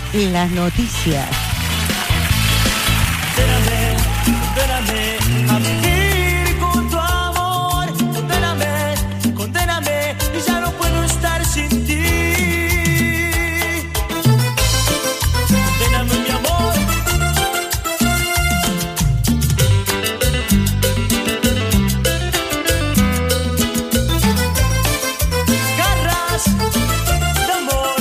las noticias. Condéname a vivir con tu amor. Condéname, y ya no puedo estar sin ti. Condéname, mi amor. Garras de amor.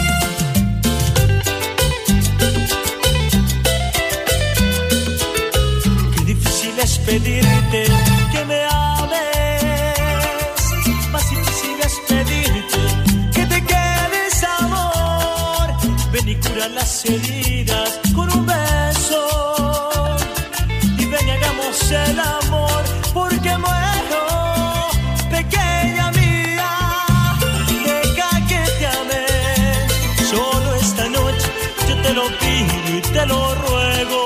Qué difícil es pedirte que me ames, más difícil es pedirte que te quedes, amor. Ven y cura las heridas con un beso, y ven y hagamos el amor, porque muero, pequeña mía. Deja que te ame, solo esta noche yo te lo pido y te lo ruego.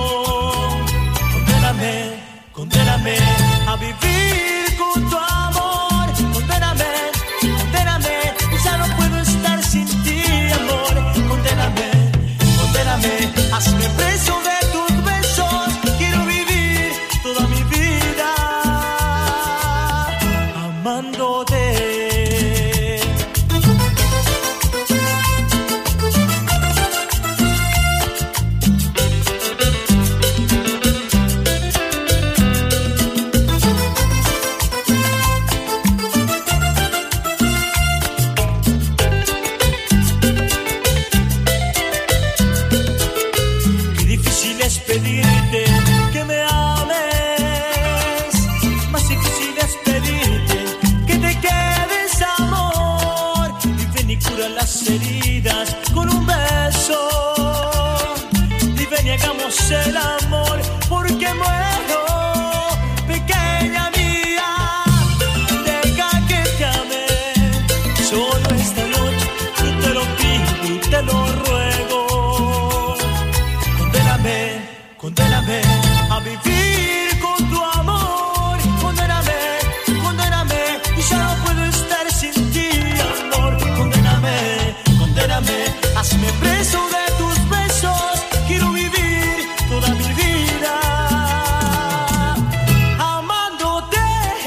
Condéname a vivir con tu amor. Condéname, y ya no puedo estar sin ti, amor. Condéname, hazme preso de tus besos. Quiero vivir toda mi vida amándote. Pedirte que me ames, más difícil es pedirte que te quedes, amor. Y ven y cura las heridas con un beso, y ven y hagamos el amor, porque muero, pequeña mía. Deja que te ame, solo esta noche yo te lo pido y te lo ruego. Condéname a vivir con tu amor. Condéname, y ya no puedo estar sin ti, amor. Condéname, hazme preso de tus besos. Quiero vivir toda mi vida amándote.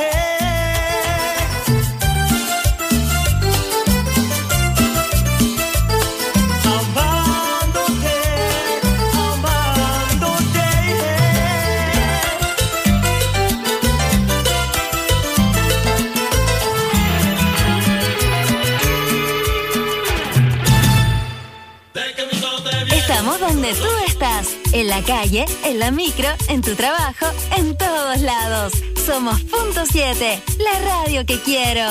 Estamos donde tú estás, en la calle, en la micro, en tu trabajo, en todos lados. Somos Punto 7, la radio que quiero.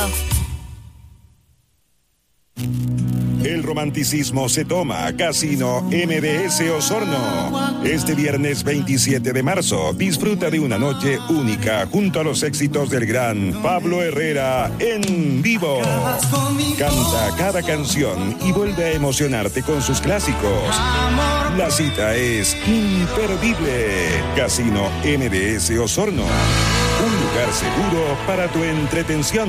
El romanticismo se toma. Casino MBS Osorno. Este viernes 27 de marzo, disfruta de una noche única junto a los éxitos del gran Pablo Herrera en vivo. Canta cada canción y vuelve a emocionarte con sus clásicos. La cita es imperdible. Casino MBS Osorno. Un lugar seguro para tu entretención.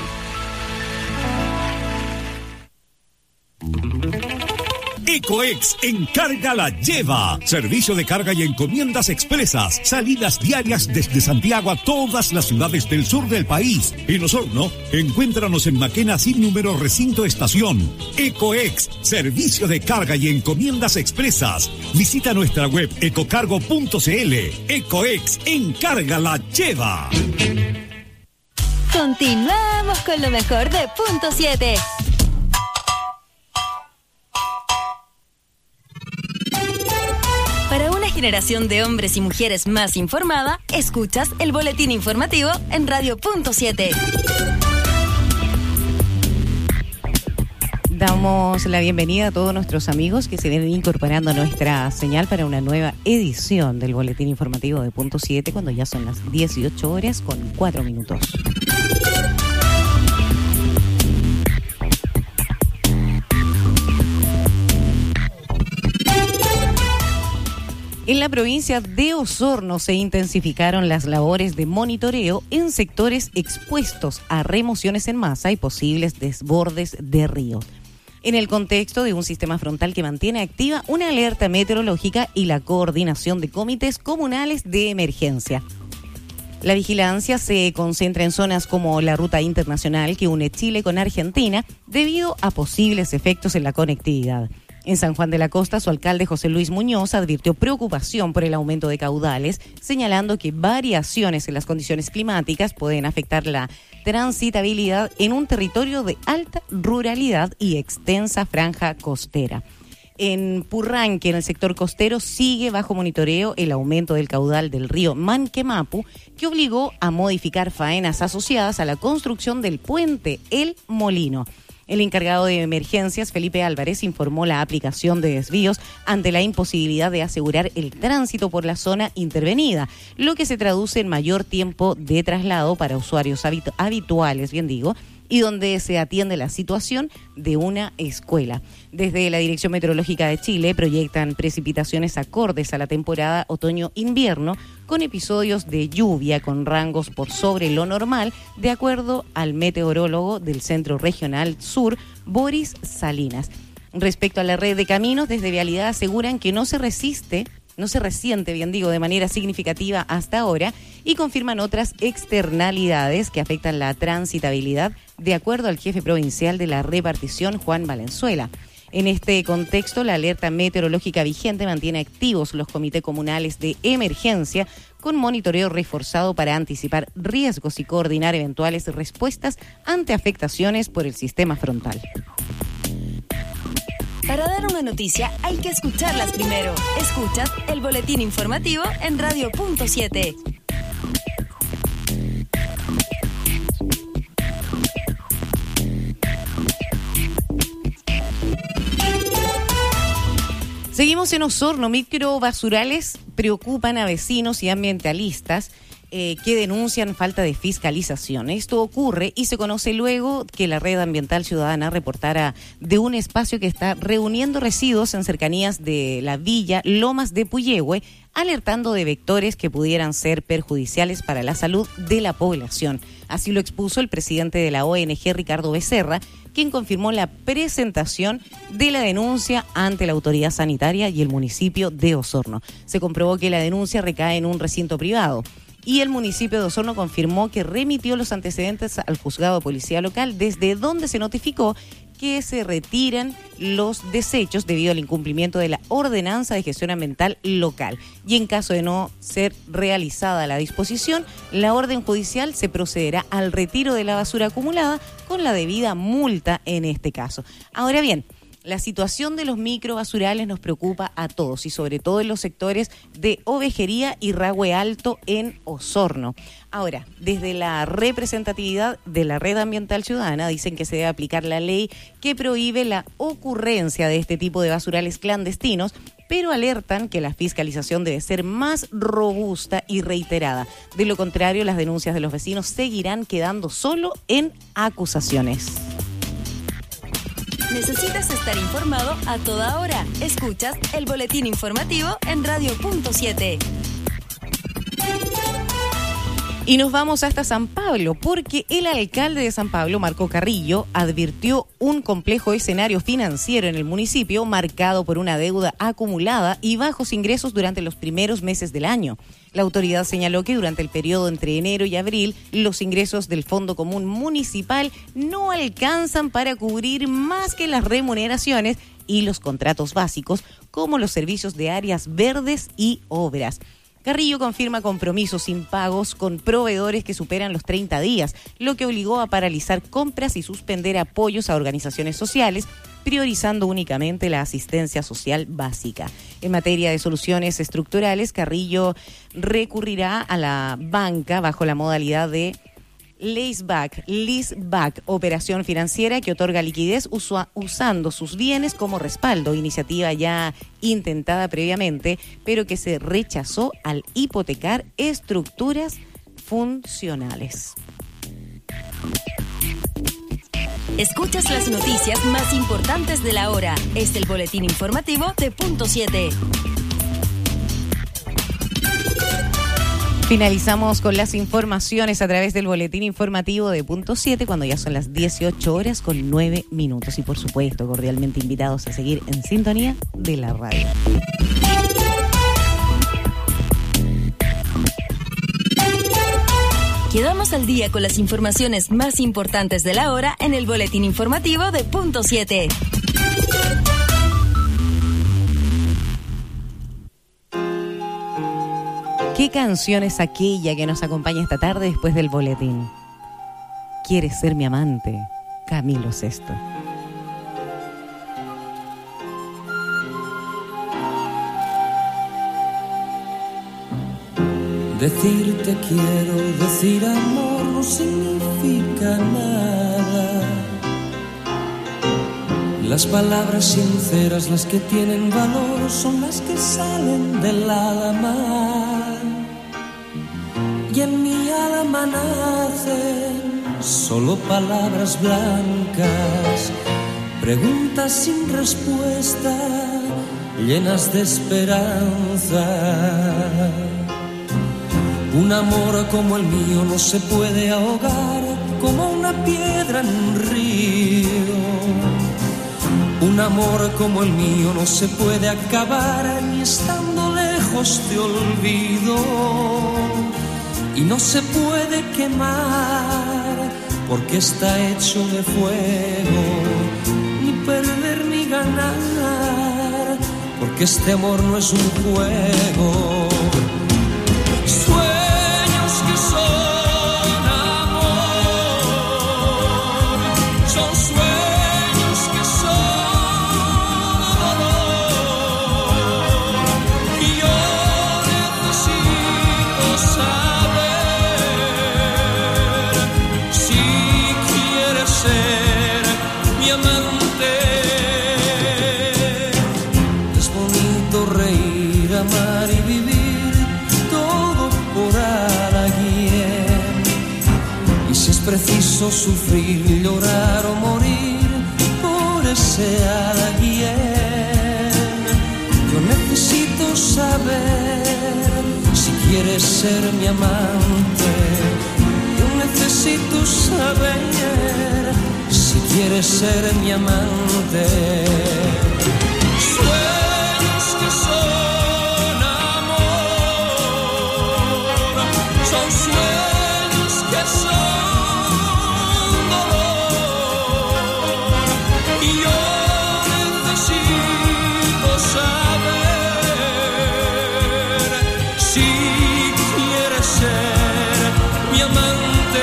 Ecoex Encarga la Lleva. Servicio de carga y encomiendas expresas. Salidas diarias desde Santiago a todas las ciudades del sur del país. En Osorno, encuéntranos en Maquena sin número recinto estación. Ecoex, servicio de carga y encomiendas expresas. Visita nuestra web ecocargo.cl. Ecoex Encarga la Lleva. Continuamos con lo mejor de Punto 7. Para una generación de hombres y mujeres más informada, escuchas el boletín informativo en Radio Punto 7. Damos la bienvenida a todos nuestros amigos que se vienen incorporando a nuestra señal para una nueva edición del boletín informativo de Punto 7, cuando ya son las 18 horas con 4 minutos. En la provincia de Osorno se intensificaron las labores de monitoreo en sectores expuestos a remociones en masa y posibles desbordes de río. en el contexto de un sistema frontal que mantiene activa una alerta meteorológica y la coordinación de comités comunales de emergencia. La vigilancia se concentra en zonas como la ruta internacional que une Chile con Argentina debido a posibles efectos en la conectividad. En San Juan de la Costa, su alcalde José Luis Muñoz advirtió preocupación por el aumento de caudales, señalando que variaciones en las condiciones climáticas pueden afectar la transitabilidad en un territorio de alta ruralidad y extensa franja costera. En Purranque, en el sector costero, sigue bajo monitoreo el aumento del caudal del río Manquemapu, que obligó a modificar faenas asociadas a la construcción del puente El Molino. El encargado de emergencias, Felipe Álvarez, informó la aplicación de desvíos ante la imposibilidad de asegurar el tránsito por la zona intervenida, lo que se traduce en mayor tiempo de traslado para usuarios habituales, y donde se atiende la situación de una escuela. Desde la Dirección Meteorológica de Chile proyectan precipitaciones acordes a la temporada otoño-invierno, con episodios de lluvia con rangos por sobre lo normal, de acuerdo al meteorólogo del Centro Regional Sur, Boris Salinas. Respecto a la red de caminos, desde Vialidad aseguran que no se resiente, de manera significativa hasta ahora, y confirman otras externalidades que afectan la transitabilidad, de acuerdo al jefe provincial de la repartición, Juan Valenzuela. En este contexto, la alerta meteorológica vigente mantiene activos los comités comunales de emergencia con monitoreo reforzado para anticipar riesgos y coordinar eventuales respuestas ante afectaciones por el sistema frontal. Para dar una noticia hay que escucharlas primero. Escuchas el boletín informativo en Radio.7. Seguimos en Osorno. Microbasurales preocupan a vecinos y ambientalistas que denuncian falta de fiscalización. Esto ocurre y se conoce luego que la Red Ambiental Ciudadana reportara de un espacio que está reuniendo residuos en cercanías de la villa Lomas de Puyehue, alertando de vectores que pudieran ser perjudiciales para la salud de la población. Así lo expuso el presidente de la ONG, Ricardo Becerra, quien confirmó la presentación de la denuncia ante la autoridad sanitaria y el municipio de Osorno. Se comprobó que la denuncia recae en un recinto privado y el municipio de Osorno confirmó que remitió los antecedentes al juzgado de policía local, desde donde se notificó que se retiran los desechos debido al incumplimiento de la ordenanza de gestión ambiental local. Y en caso de no ser realizada la disposición, la orden judicial se procederá al retiro de la basura acumulada con la debida multa en este caso. Ahora bien, la situación de los microbasurales nos preocupa a todos y sobre todo en los sectores de Ovejería y Rahue Alto en Osorno. Ahora, desde la representatividad de la Red Ambiental Ciudadana dicen que se debe aplicar la ley que prohíbe la ocurrencia de este tipo de basurales clandestinos, pero alertan que la fiscalización debe ser más robusta y reiterada. De lo contrario, las denuncias de los vecinos seguirán quedando solo en acusaciones. ¿Necesitas estar informado a toda hora? Escuchas el boletín informativo en Radio.7. Y nos vamos hasta San Pablo, porque el alcalde de San Pablo, Marco Carrillo, advirtió un complejo escenario financiero en el municipio marcado por una deuda acumulada y bajos ingresos durante los primeros meses del año. La autoridad señaló que durante el periodo entre enero y abril, los ingresos del Fondo Común Municipal no alcanzan para cubrir más que las remuneraciones y los contratos básicos, como los servicios de áreas verdes y obras. Carrillo confirma compromisos impagos con proveedores que superan los 30 días, lo que obligó a paralizar compras y suspender apoyos a organizaciones sociales, priorizando únicamente la asistencia social básica. En materia de soluciones estructurales, Carrillo recurrirá a la banca bajo la modalidad de leaseback, operación financiera que otorga liquidez usando sus bienes como respaldo, iniciativa ya intentada previamente, pero que se rechazó al hipotecar estructuras funcionales. Escuchas las noticias más importantes de la hora. Es el boletín informativo de Punto 7. Finalizamos con las informaciones a través del boletín informativo de Punto 7 cuando ya son las 18:09. Y por supuesto, cordialmente invitados a seguir en sintonía de la radio. Quedamos al día con las informaciones más importantes de la hora en el boletín informativo de Punto 7. ¿Qué canción es aquella que nos acompaña esta tarde después del boletín? ¿Quieres ser mi amante? Camilo Sesto. Decirte quiero, decir amor no significa nada. Las palabras sinceras, las que tienen valor, son las que salen del alma. Y en mi alma nacen solo palabras blancas, preguntas sin respuesta, llenas de esperanza. Un amor como el mío no se puede ahogar como una piedra en un río. Un amor como el mío no se puede acabar ni estando lejos te olvido. Y no se puede quemar porque está hecho de fuego, ni perder ni ganar porque este amor no es un juego. Sueños que son amor, son sueños que son dolor. Y yo necesito saber si quieres ser mi amante. Es bonito reír, amar y vivir todo por alguien. Y si es preciso sufrir, llorar o morir por ese alguien. Yo necesito saber si quieres ser mi amante. Yo necesito saber si quieres ser mi amante. Sueños que son amor, son sueños que son dolor. Y yo necesito saber si quieres ser mi amante.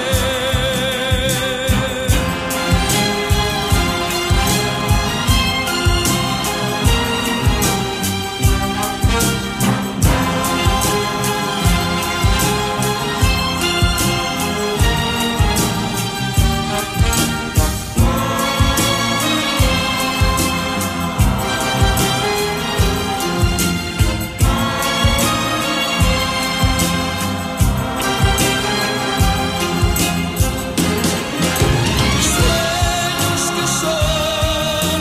Sueños que son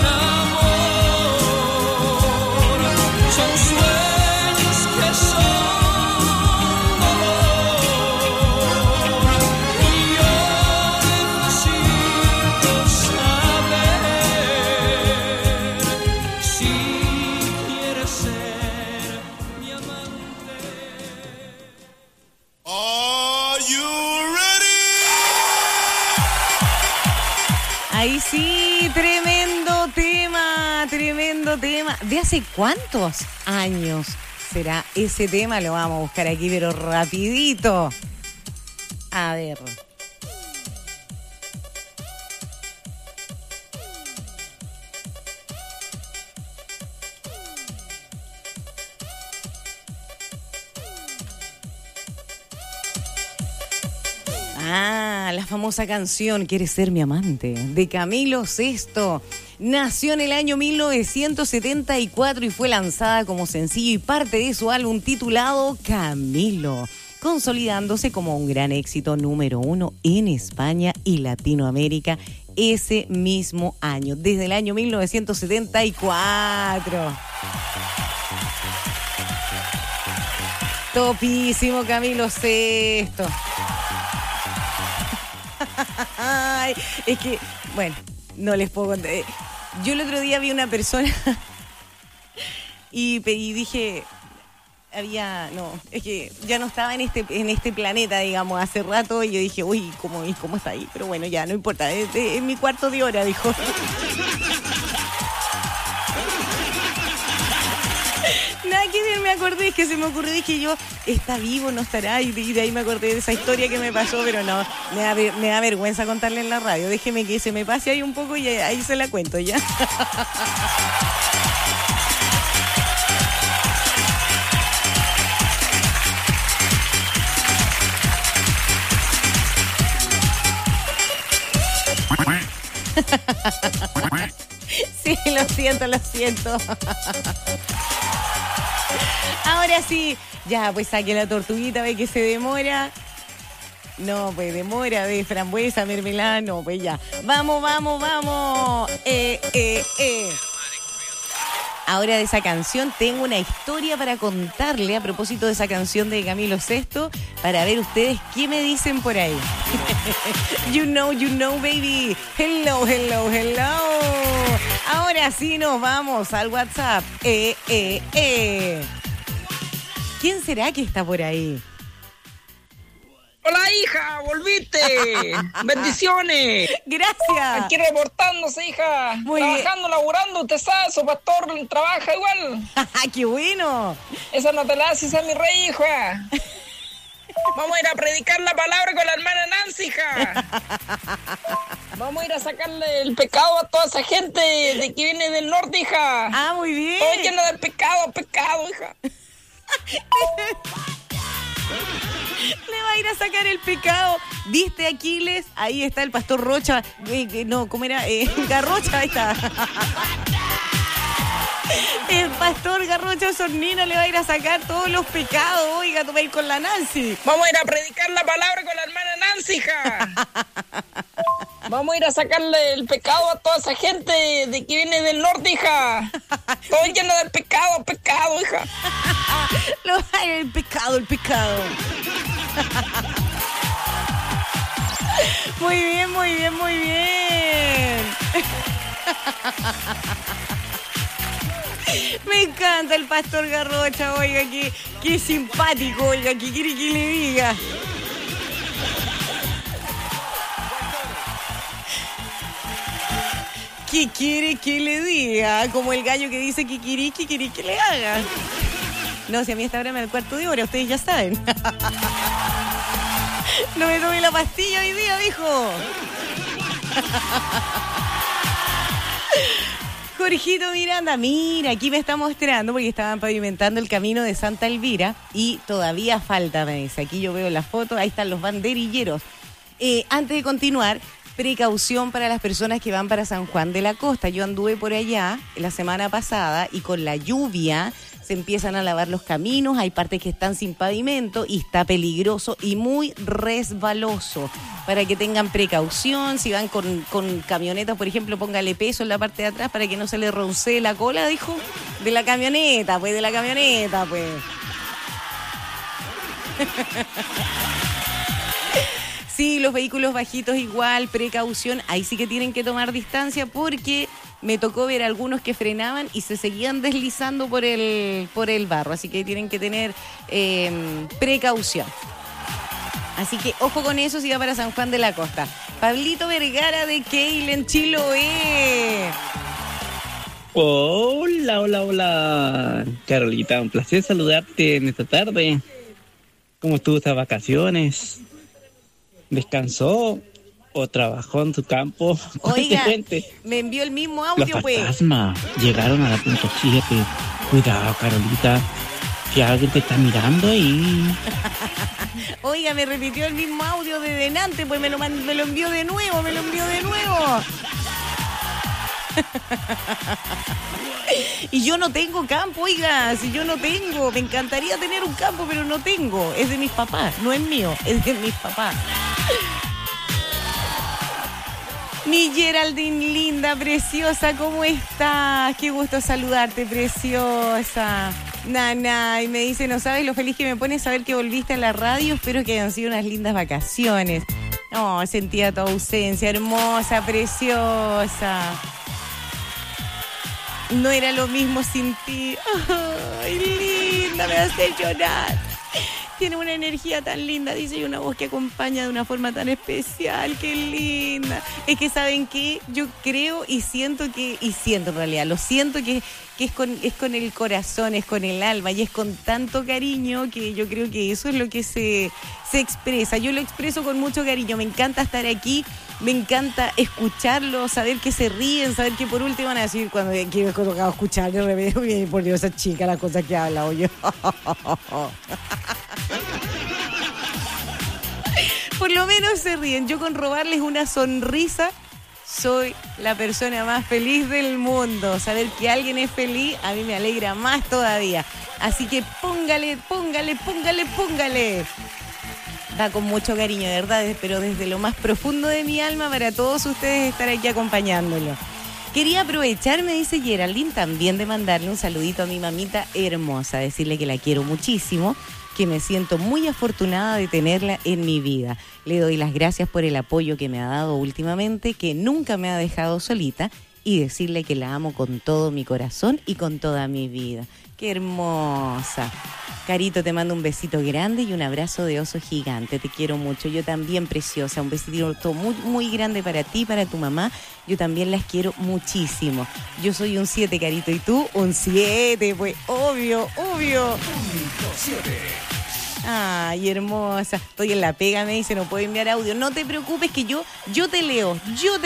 amor, son sueños que son dolor. Y yo necesito saber si quieres ser mi amante. Are you ready? Ahí sí, tremendo tema, tremendo tema. ¿De hace cuántos años será ese tema? Lo vamos a buscar aquí, pero rapidito. A ver. Ah, la famosa canción ¿Quieres ser mi amante? De Camilo Sesto. Nació en el año 1974 y fue lanzada como sencillo y parte de su álbum titulado Camilo, consolidándose como un gran éxito número 1 en España y Latinoamérica ese mismo año, desde el año 1974. Topísimo Camilo Sesto. Ay, es que, bueno, no les puedo contar. Yo el otro día vi una persona y dije, es que ya no estaba en este planeta, digamos, hace rato, y yo dije, uy, ¿cómo está ahí? Pero bueno, ya, no importa, es mi cuarto de hora, dijo. Nada que ver, me acordé, es que se me ocurrió, dije yo, ¿está vivo, no estará? Y de ahí me acordé de esa historia que me pasó, pero no, me da vergüenza contarle en la radio. Déjeme que se me pase ahí un poco y ahí se la cuento ya. Sí, lo siento. Ahora sí, ya, pues saque la tortuguita, ve que se demora. No, pues demora de frambuesa, mermelada, no, pues ya. Vamos. Ahora de esa canción tengo una historia para contarle a propósito de esa canción de Camilo Sesto, para ver ustedes qué me dicen por ahí. You know, baby. Hello. Ahora sí nos vamos al WhatsApp. ¿Quién será que está por ahí? Hola, hija, volviste. Bendiciones. Gracias. Aquí reportándose, hija. Muy trabajando, laburando, usted sabe, su pastor trabaja igual. ¡Qué bueno! Esa no te la haces a mi rey, hija. Vamos a ir a predicar la palabra con la hermana Nancy, hija. Vamos a ir a sacarle el pecado a toda esa gente de que viene del norte, hija. Ah, muy bien. Todo lleno de pecado, hija. Le va a ir a sacar el pecado. ¿Viste, Aquiles? Ahí está el pastor Rocha. No, ¿cómo era? Garrocha, ahí está. El pastor Garrocha Sornina le va a ir a sacar todos los pecados. Oiga, tú vas a ir con la Nancy. Vamos a ir a predicar la palabra con la hermana Nancy, hija. Vamos a ir a sacarle el pecado a toda esa gente de que viene del norte, hija. Todo lleno de pecado, hija. El pecado. Muy bien. Me encanta el pastor Garrocha, oiga, qué simpático, oiga, ¿qué quiere que le diga? ¿Qué quiere que le diga? Como el gallo que dice que quiere que le haga. No, si a mí esta hora me da el cuarto de hora, ustedes ya saben. No me tomé la pastilla hoy día, dijo. Jorgito Miranda, mira, aquí me está mostrando, porque estaban pavimentando el camino de Santa Elvira y todavía falta, me dice. Aquí yo veo la foto, ahí están los banderilleros. Antes de continuar, precaución para las personas que van para San Juan de la Costa. Yo anduve por allá la semana pasada y con la lluvia se empiezan a lavar los caminos, hay partes que están sin pavimento y está peligroso y muy resbaloso. Para que tengan precaución, si van con camionetas, por ejemplo, póngale peso en la parte de atrás para que no se le roncee la cola, dijo, de la camioneta, pues. Sí, los vehículos bajitos igual, precaución, ahí sí que tienen que tomar distancia porque me tocó ver algunos que frenaban y se seguían deslizando por el barro, así que tienen que tener precaución. Así que ojo con eso si va para San Juan de la Costa. Pablito Vergara de Keilen, Chiloé. Hola. Carolita, un placer saludarte en esta tarde. ¿Cómo estuvo estas vacaciones? ¿Descansó o trabajó en su campo? Oiga, me envió el mismo audio, pues. Los fantasmas llegaron a la punto 7. Cuidado, Carolita, si alguien te está mirando ahí. Oiga, me repitió el mismo audio de delante, pues me lo envió de nuevo. Y yo no tengo campo, oiga, si yo no tengo, me encantaría tener un campo, pero no tengo, es de mis papás, no es mío, es de mis papás. Mi Geraldine linda, preciosa, ¿cómo estás? Qué gusto saludarte, preciosa. Nana, y me dice, no sabes lo feliz que me pone saber que volviste a la radio. Espero que hayan sido unas lindas vacaciones. No, sentía tu ausencia, hermosa, preciosa. No era lo mismo sin ti. Ay, linda, me hace llorar. Tiene una energía tan linda, dice, y una voz que acompaña de una forma tan especial. ¡Qué linda! Es que, ¿saben qué? Yo creo y siento en realidad, lo siento que es con el corazón, es con el alma y es con tanto cariño que yo creo que eso es lo que se expresa. Yo lo expreso con mucho cariño, me encanta estar aquí, me encanta escucharlo, saber que se ríen, saber que por último van a decir cuando quiero escuchar de repente, por Dios, esa chica, las cosas que habla, oye. Por lo menos se ríen. Yo con robarles una sonrisa soy la persona más feliz del mundo. Saber que alguien es feliz a mí me alegra más todavía. Así que póngale. Va con mucho cariño, de verdad, pero desde lo más profundo de mi alma para todos ustedes estar aquí acompañándolo. Quería aprovechar, me dice Geraldine, también de mandarle un saludito a mi mamita hermosa, decirle que la quiero muchísimo, que me siento muy afortunada de tenerla en mi vida. Le doy las gracias por el apoyo que me ha dado últimamente, que nunca me ha dejado solita, y decirle que la amo con todo mi corazón y con toda mi vida. ¡Qué hermosa! Carito, te mando un besito grande y un abrazo de oso gigante. Te quiero mucho. Yo también, preciosa. Un besito muy, muy grande para ti, para tu mamá. Yo también las quiero muchísimo. Yo soy un 7, Carito. ¿Y tú? Un 7, pues. Obvio. Ay, hermosa. Estoy en la pega, me dice, no puedo enviar audio. No te preocupes que yo te leo.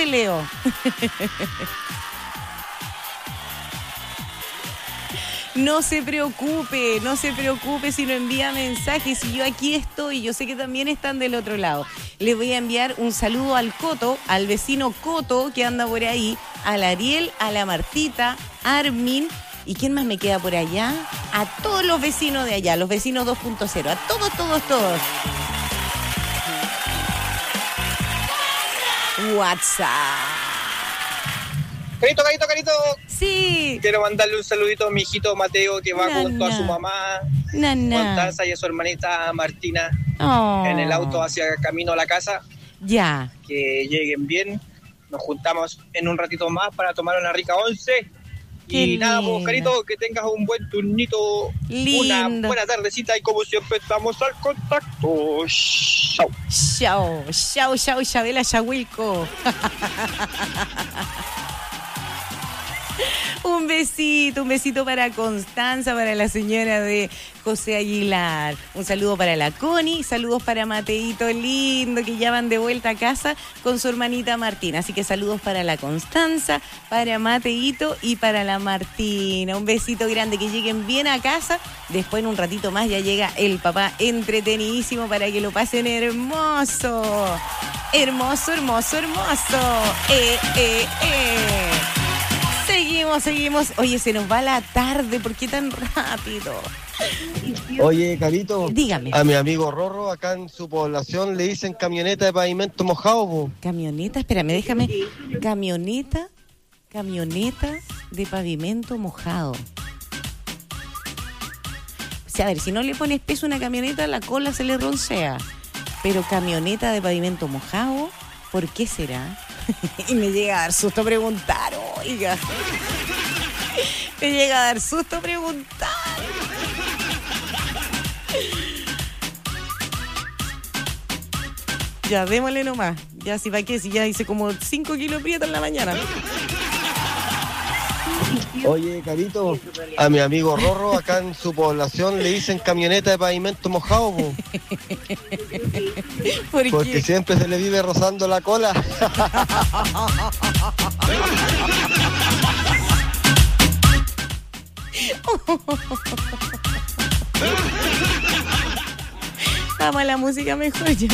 No se preocupe si no envía mensajes, si yo aquí estoy, yo sé que también están del otro lado. Le voy a enviar un saludo al Coto, al vecino Coto que anda por ahí, al Ariel, a la Martita, Armin, ¿y quién más me queda por allá? A todos los vecinos de allá, los vecinos 2.0, a todos. WhatsApp. Carito. Sí. Quiero mandarle un saludito a mi hijito Mateo que va junto a su mamá, Constanza, y a su hermanita Martina en el auto hacia camino a la casa. Ya. Que lleguen bien. Nos juntamos en un ratito más para tomar una rica once. Y nada, pues, Carito, que tengas un buen turnito, lindo. Una buena tardecita y como siempre estamos al contacto. Chao, Chabela Yahuilco. Un besito para Constanza, para la señora de José Aguilar. Un saludo para la Connie, saludos para Mateito lindo, que ya van de vuelta a casa con su hermanita Martina. Así que saludos para la Constanza, para Mateito y para la Martina. Un besito grande, que lleguen bien a casa. Después en un ratito más ya llega el papá entretenidísimo para que lo pasen hermoso. Hermoso. Seguimos. Oye, se nos va la tarde. ¿Por qué tan rápido? Oye, Carito. Dígame. A mi amigo Rorro, acá en su población, le dicen camioneta de pavimento mojado, po. ¿Camioneta? Espérame, déjame. Camioneta de pavimento mojado. O sea, a ver, si no le pones peso a una camioneta, la cola se le roncea. Pero camioneta de pavimento mojado, ¿por qué será? Y me llega a dar susto preguntar, oiga. Me llega a dar susto preguntar. Ya, démosle nomás. Ya, si va que, si ya hice como 5 kilos prieta en la mañana. Oye, Carito, a mi amigo Rorro, acá en su población, le dicen camioneta de pavimento mojado, po. Porque siempre se le vive rozando la cola. Vamos a la música mejor ya.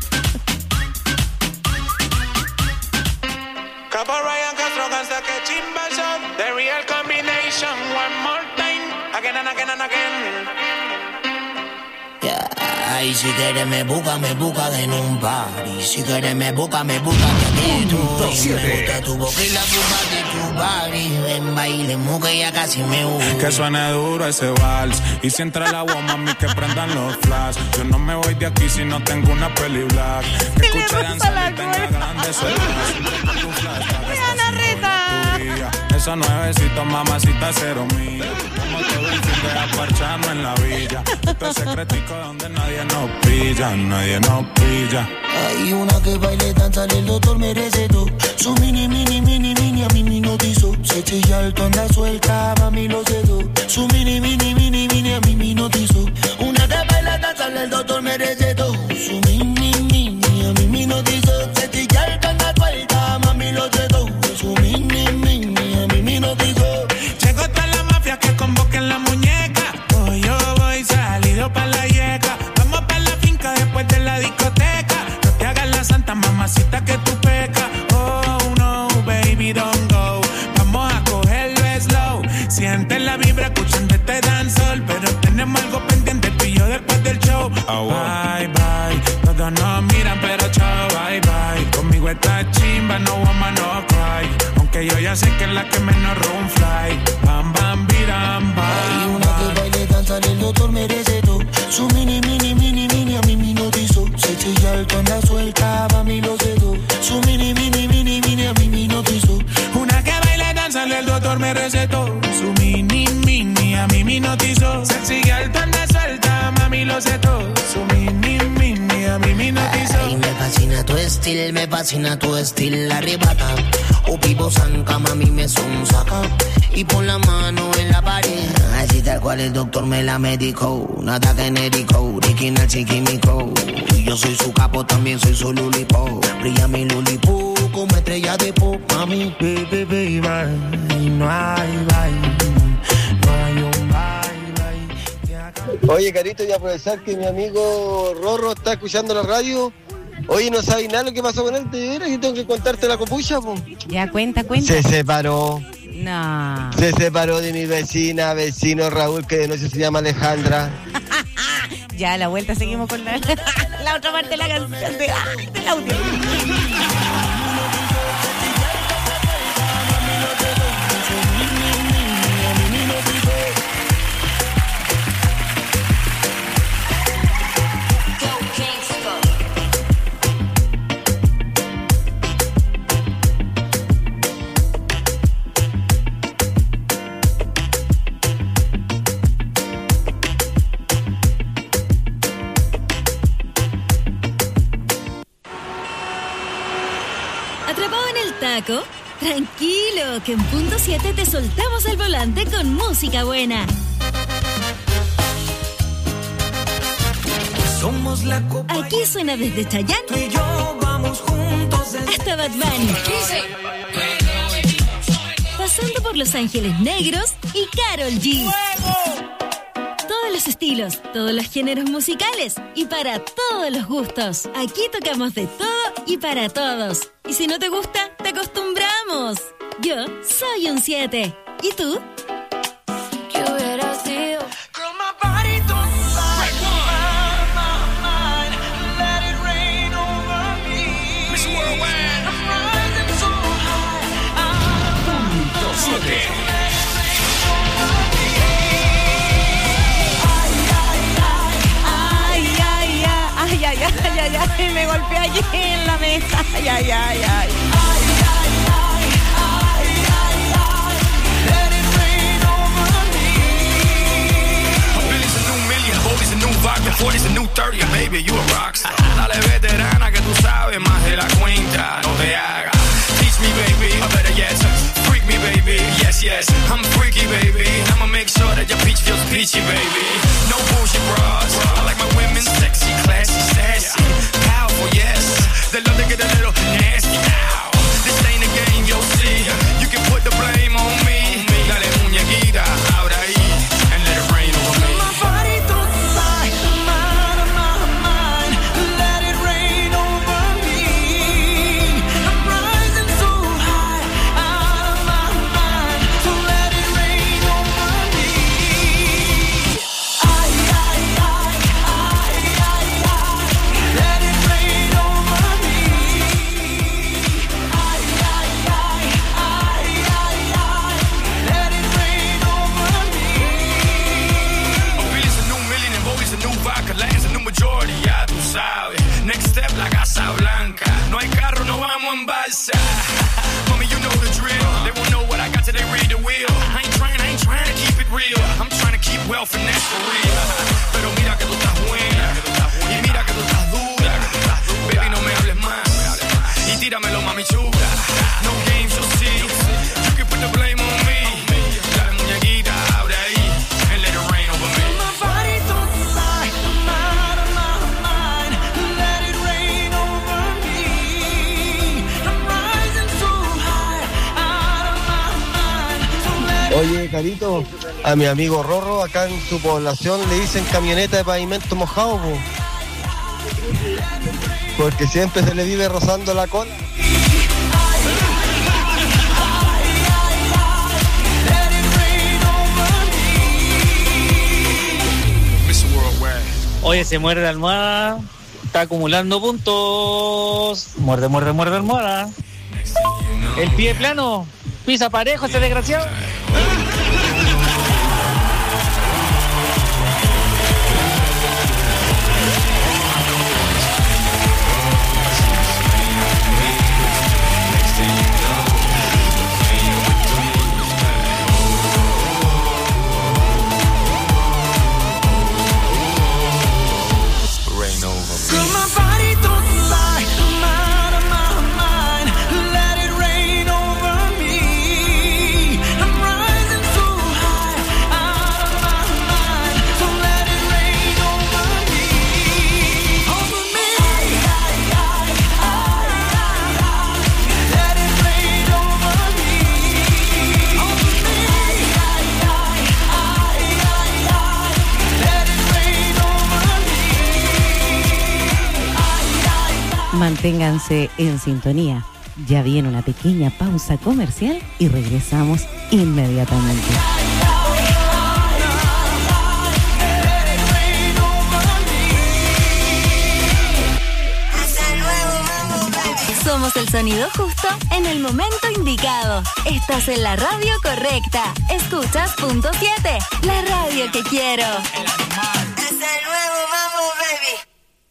Capo Ryan Castro Gansa que chimba son the real combination one more time again and again and again. Ay, si quieres me busca en un party. Si quieres me busca que aquí estoy. Me gusta tu boca y la burba de tu body. Ven, baile, que ya casi me hubo. Que suene duro ese vals. Y si entra el agua, mami, que prendan los flash. Yo no me voy de aquí si no tengo una peli black. Que escuche danza y tenga grandes olas. Ana Reta. Esos nuevecitos, mamacita, cero mía. Como todo el fin de aparchando en la villa. Esto es secretico donde nadie nos pilla. Hay una que baile, danza, el doctor merece todo. Su mini, a mí me notizó. Se chilla alto, anda suelta, mami lo cedo. Su mini, a mí me notizó. Una que baila, danza, el doctor merece todo. Su mini, a mí me notizó. Se chilla alto, anda suelta, mami lo cedo. Su mini, a mí me notizó. Llegó toda la mafia que convoquen la muñeca. Hoy yo voy salido pa' la yeca. Vamos pa' la finca después de la discoteca. No te hagas la santa mamacita que tú pecas. Oh no, baby, don't go. Vamos a cogerlo slow. Siente la vibra escuchando este dancehall. Pero tenemos algo pendiente tú y yo después del show. Bye, bye. Todos nos miran pero chao, bye, bye. Conmigo esta chimba, no woman, no cry. Aunque yo ya sé que es la que menos room fly. Bam, bam, biram, bam. Hay una que baile, danza, el doctor merece todo. Su mini, a mí me notizó. Se chilla alto, anda suelta, mami lo cedo. Su mini, a mí me notizó. Una que baile, danza, el doctor merece todo. Su mini, a mí me notizó. Se sigue alto, anda suelta, mami lo cedo. Su mini, a mí me notizó. Ay, me fascina tu estilo, arrebata. O vivo zanca, mami me son saca. Y pon la mano en la pared. Así tal cual el doctor me la medicó. Nada genérico, original chiquimico. Y yo soy su capo, también soy su lulipo. Brilla mi lulipo como estrella de pop. Mami, baby, no hay un bye. Oye, Carito, y aprovechar que mi amigo Rorro está escuchando la radio. Oye, no sabes nada lo que pasó con él, de veras, y tengo que contarte la copucha, po. Ya, cuenta. Se separó. No. Se separó de mi vecino Raúl, que de noche se llama Alejandra. Ya, a la vuelta seguimos con la otra parte de la canción del audio. Taco, tranquilo, que en punto 7 te soltamos el volante con música buena. Somos la copa. Aquí suena desde Chayanne. Tú y yo vamos juntos hasta Bad Bunny. Pasando por Los Ángeles Negros y Karol G. Todos los estilos, todos los géneros musicales y para todos los gustos. Aquí tocamos de todo y para todos. Y si no te gusta, te acostumbramos. Yo soy un 7. ¿Y tú? ¿Qué hubiera sido? Ay, me golpeé aquí en la mesa. Ay. A new 30, baby, you a rockstar. Dale veterana que tú sabes más de la cuenta. No te hagas. Teach me, baby, or better yet, freak me, baby. Yes, I'm freaky, baby. I'ma make sure that your peach feels peachy, baby. No bullshit bras. I like my women sexy, classy, sassy, powerful, yes. They love to get a little nasty. Ow. This ain't a game, you'll see. You can put the blame on me. Dale muñequita, ahora ahí, and let it rain over me. well finesse for real. Pero mira que tú estás buena, y mira que tú estás dura. Baby, no me hables más, y tíramelo, mami chula. No games, you see, you can put the blame on me. Dale, muñequita, abre ahí, and let it rain over me. My body don't lie, I'm out of my mind. Let it rain over me. I'm rising too high, out of my mind. Oye, Carito, a mi amigo Rorro, acá en su población le dicen camioneta de pavimento mojado, po. Porque siempre se le vive rozando la cola. Oye, se muerde la almohada, está acumulando puntos. Muerde, muerde, muerde almohada. El pie plano, pisa parejo ese desgraciado. Manténganse en sintonía. Ya viene una pequeña pausa comercial y regresamos inmediatamente. Somos el sonido justo en el momento indicado. Estás en la radio correcta. Escuchas Punto 7, la radio que quiero. Hasta luego, vamos, baby.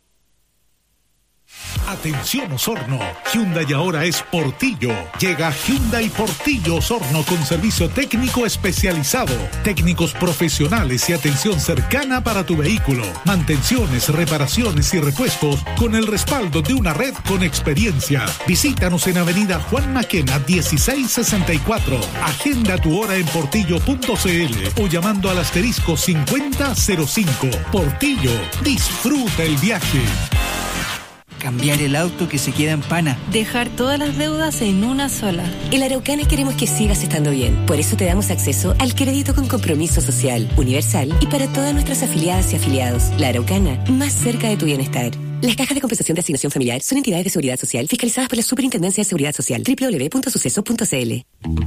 Atención Osorno, Hyundai ahora es Portillo. Llega Hyundai Portillo Osorno con servicio técnico especializado, técnicos profesionales y atención cercana para tu vehículo, mantenciones, reparaciones y repuestos con el respaldo de una red con experiencia. Visítanos en Avenida Juan Maquena 1664. Agenda tu hora en portillo.cl o llamando al asterisco 5005. Portillo, disfruta el viaje. Cambiar el auto que se queda en pana. Dejar todas las deudas en una sola. En Araucana queremos que sigas estando bien. Por eso te damos acceso al crédito con compromiso social, universal y para todas nuestras afiliadas y afiliados. La Araucana, más cerca de tu bienestar. Las cajas de compensación de asignación familiar son entidades de seguridad social fiscalizadas por la Superintendencia de Seguridad Social. www.suceso.cl.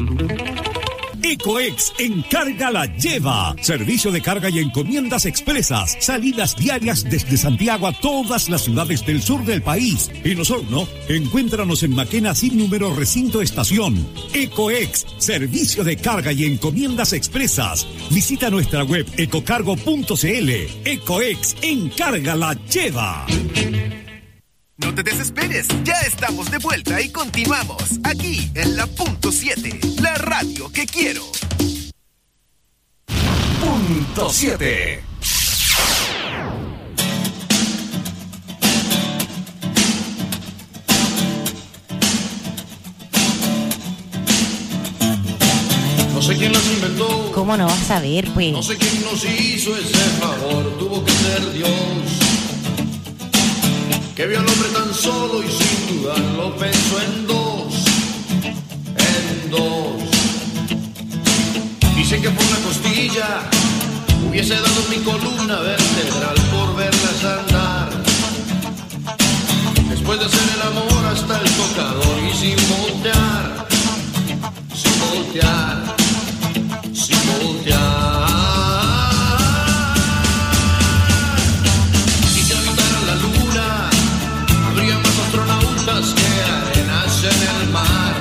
Ecoex Encarga la Lleva. Servicio de carga y encomiendas expresas. Salidas diarias desde Santiago a todas las ciudades del sur del país. En Osorno, encuéntranos en Maquena sin número recinto estación. Ecoex, servicio de carga y encomiendas expresas. Visita nuestra web ecocargo.cl. Ecoex Encarga la Lleva. No te desesperes, ya estamos de vuelta y continuamos aquí en la Punto 7, la radio que quiero. Punto 7. No sé quién las inventó. ¿Cómo no vas a ver, pues? No sé quién nos hizo ese favor, tuvo que ser Dios. Que vio al hombre tan solo y sin dudarlo pensó en dos. Dicen que por una costilla hubiese dado mi columna vertebral por verlas andar. Después de hacer el amor hasta el tocador y sin voltear, sin voltear, sin voltear. Y si habitaran la luna, habría más astronautas que arenas en el mar.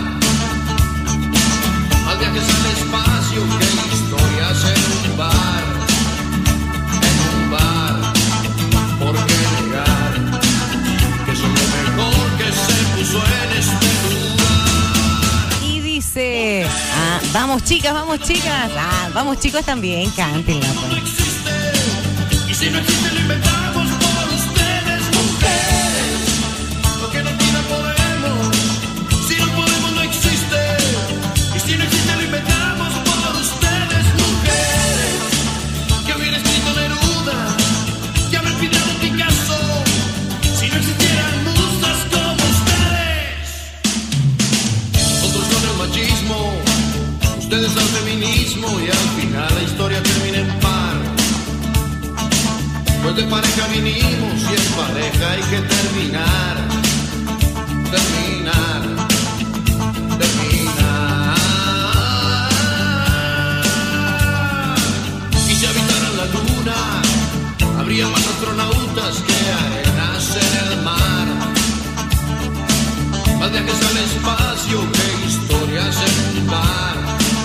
Más viajes al espacio que historias en un bar. En un bar, ¿por qué negar que son lo mejor que se puso en este lugar? Y dice, vamos chicas, vamos chicos también, cántenla pues. Si no existe lo inventamos por ustedes, mujeres. Lo que no tiene podemos. Si no podemos no existe. Y si no existe lo inventamos por ustedes, mujeres. Que hubiera escrito Neruda, que haber pintado Picasso. Si no existieran musas como ustedes. Nosotros con el machismo, ustedes al feminismo. Y al final la historia termina en par. Pues de pareja vinimos y en pareja hay que terminar. Y si habitaran la luna, habría más astronautas que arenas en el mar. Más viajes al espacio que historias en un bar.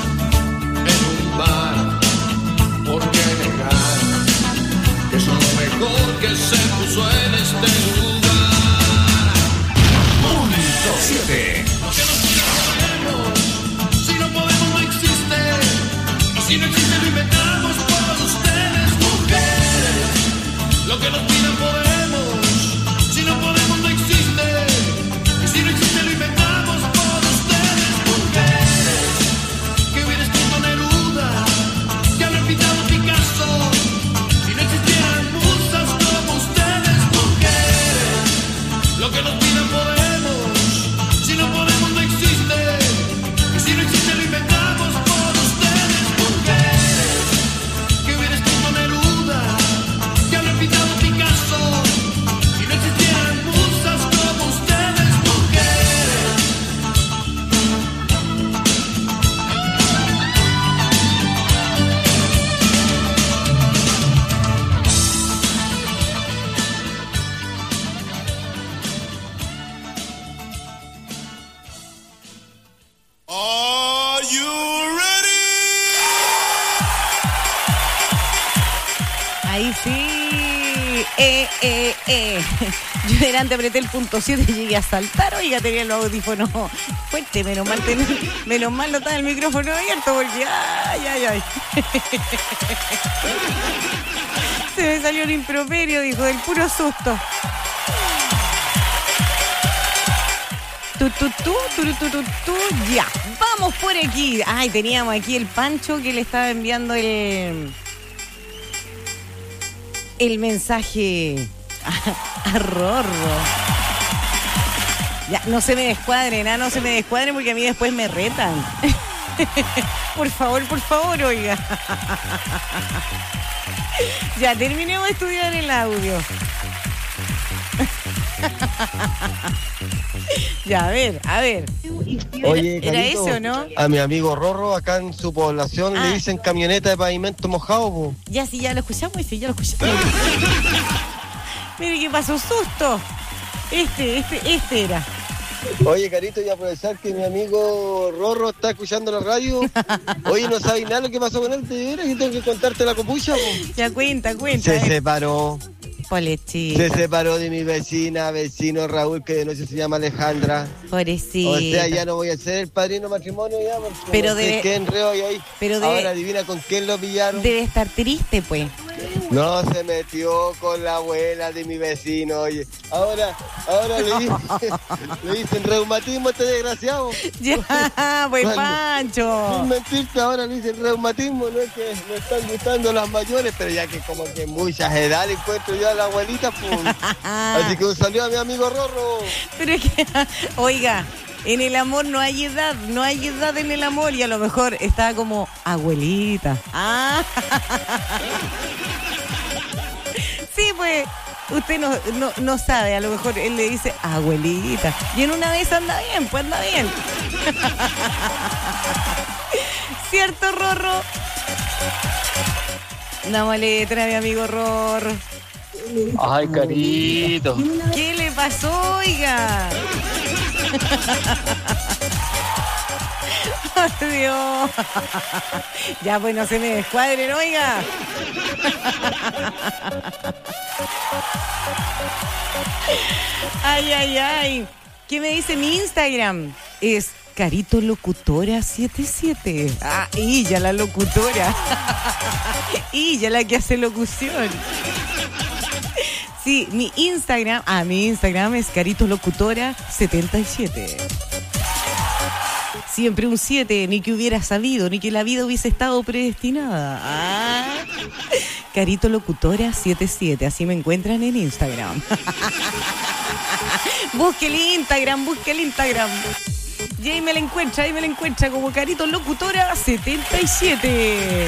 ¿Por qué negar que son lo mejor que se puso en este lugar? Punto 7. Lo que nos podemos, si no podemos no existe. Y si no existe lo inventamos por ustedes, mujeres. Lo que nos pidan podemos, si no podemos no existe. Y si no existe lo inventamos por ustedes, mujeres. Que hubiera escrito Neruda, que haber pintado Picasso. Si no existieran musas como ustedes, mujeres. Lo que nos pidan podemos, si no podemos no existe. Y si no existe lo inventamos por ustedes, mujeres. Que hubiera escrito Neruda, que haber pintado Picasso. Si no existieran musas como ustedes, mujeres. Are you ready? Ahí sí. Yo delante apreté el punto 7 y llegué a saltar. Oiga, tenía los audífonos fuerte. Menos mal no estaba el micrófono abierto porque ay. Se me salió el improperio, dijo, del puro susto. Ya, vamos por aquí. Ay, teníamos aquí el Pancho que le estaba enviando el mensaje a Rorro. Ya, no se me descuadren, porque a mí después me retan. Por favor, oiga. Ya, terminemos de estudiar el audio. Ya, a ver. Oye, ¿Era Carito, ese o no? a mi amigo Rorro, acá en su población, le dicen camioneta de pavimento mojado, po. Ya, sí, ya lo escuchamos. Mire que pasó susto. Este era. Oye, Carito, y aprovechar que mi amigo Rorro está escuchando la radio. Oye, no sabes nada lo que pasó con él, de veras, y tengo que contarte la copucha, po. Ya, cuenta. Se separó. Pobrecito. Se separó de mi vecino Raúl, que de noche se llama Alejandra. Pobrecito. O sea, ya no voy a ser el padrino de matrimonio ya, porque pero no sé qué enredo hay ahí. Ahora adivina con quién lo pillaron. Debe estar triste, pues. No, se metió con la abuela de mi vecino, oye. Ahora le dicen reumatismo a este desgraciado. Ya, pues, Pancho. Sin mentirte, ahora le dicen reumatismo, no es que me están gustando las mayores, pero ya que como que muchas edades encuentro yo a la abuelita, pues. Así que un saludo a mi amigo Rorro. Pero es que, oiga, en el amor no hay edad en el amor, y a lo mejor estaba como abuelita. Sí, pues, usted no sabe, a lo mejor él le dice abuelita, y en una vez anda bien, pues anda bien. ¿Cierto, Rorro? Dame letra, mi amigo Rorro. Ay, Carito. ¿Qué le pasó, oiga? Ay, Dios. Ya, pues no se me descuadren, oiga. Ay. ¿Qué me dice mi Instagram? Es Carito Locutora 77. Ella la locutora. Ella la que hace locución. Sí, mi Instagram es caritolocutora77. Siempre un 7, ni que hubiera sabido, ni que la vida hubiese estado predestinada. Caritolocutora77, así me encuentran en Instagram. Busque el Instagram. Y ahí me la encuentra como Caritolocutora77.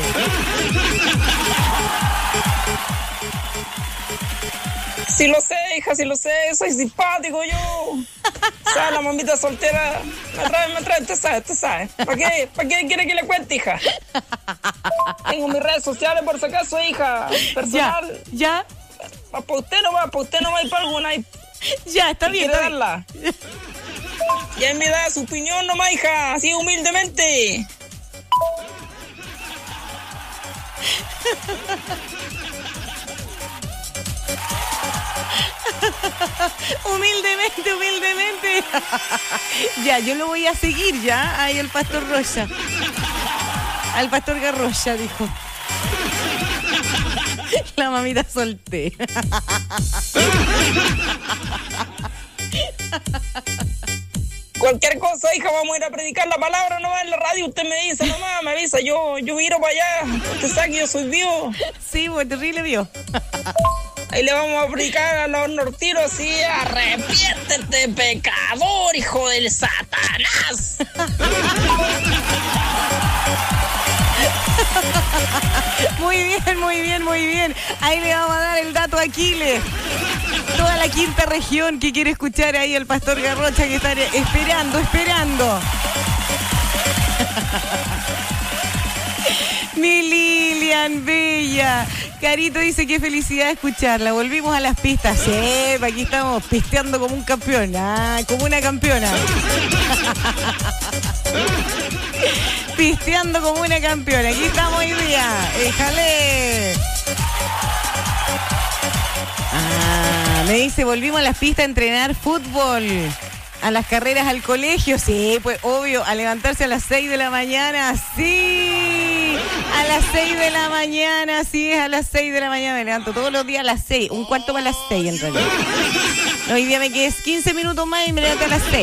Sí lo sé, hija, sí lo sé, soy simpático yo. ¿Sabes? La mamita soltera me trae, usted sabe. ¿Para qué quiere que le cuente, hija? Tengo mis redes sociales por si acaso, hija. Personal. Ya. Para usted no va a ir para alguna. Ya, está bien. ¿Quiere darla? Ya me da su opinión nomás, hija, así humildemente. Humildemente. Ya, yo lo voy a seguir ya. Ahí el pastor Rocha. Al pastor Garrocha, dijo. La mamita soltera. Cualquier cosa, hija, vamos a ir a predicar la palabra nomás en la radio. Usted me dice nomás, me avisa, yo viro para allá. Usted sabe que yo soy vivo. Sí, pues terrible vivo. Ahí le vamos a predicar a los nortiros así: arrepiéntete, pecador, hijo del Satanás. Muy bien. Ahí le vamos a dar el dato a Aquiles. Toda la quinta región que quiere escuchar ahí al pastor Garrocha, que está esperando. Mi Lilian bella. Carito dice qué felicidad escucharla. Volvimos a las pistas. Sí, aquí estamos pisteando como un campeón. Como una campeona. Pisteando como una campeona. Aquí estamos hoy día. ¡Éjale! Me dice, volvimos a las pistas a entrenar fútbol. A las carreras al colegio. Sí, pues obvio. A levantarse a las 6 de la mañana. Sí. A las 6 de la mañana. Sí, es a las 6 de la mañana. Me levanto todos los días a las 6. Un cuarto para las 6 en realidad. Hoy día me quedé 15 minutos más y me levanto a las 6.